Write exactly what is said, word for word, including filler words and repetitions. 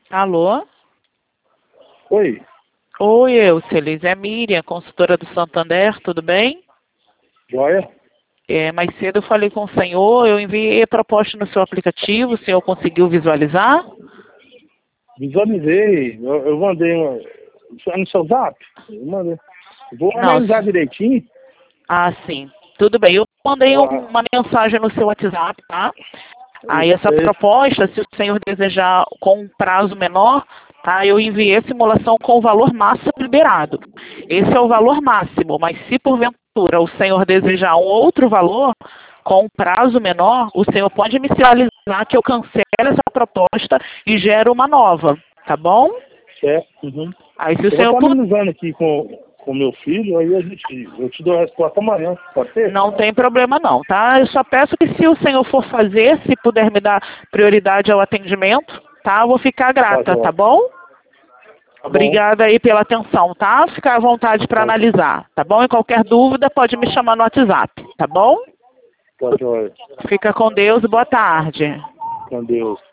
Alô? Oi. Oi, Eucelis. É Miriam, consultora do Santander, tudo bem? Joia? É, mais cedo eu falei com o senhor, eu enviei a proposta no seu aplicativo, o senhor conseguiu visualizar? Visualizei. Eu, eu mandei uma. Isso é no seu zap? Eu mandei. Vou Não. analisar direitinho. Ah, sim. Tudo bem. Eu mandei Ah, uma mensagem no seu WhatsApp, tá? Aí essa é, proposta, se o senhor desejar com um prazo menor, tá? Eu enviei a simulação com o valor máximo liberado. Esse é o valor máximo, mas se porventura o senhor desejar um outro valor com um prazo menor, o senhor pode me sinalizar que eu cancelo essa proposta e gero uma nova, tá bom? certo. Uhum. Aí se o Eu vou senhor estar puder. analisando aqui com com meu filho, aí a gente, eu te dou a resposta amanhã, pode ser? Não tem problema não, tá? Eu só peço que se o senhor for fazer, se puder me dar prioridade ao atendimento, tá? Eu vou ficar Tá, grata, tá joia. bom? Tá bom. Obrigada aí pela atenção, tá? Fica à vontade para Tá, analisar, tá bom? E qualquer dúvida pode me chamar no WhatsApp, tá bom? tá, joia. Fica com Deus e boa tarde. Com Deus.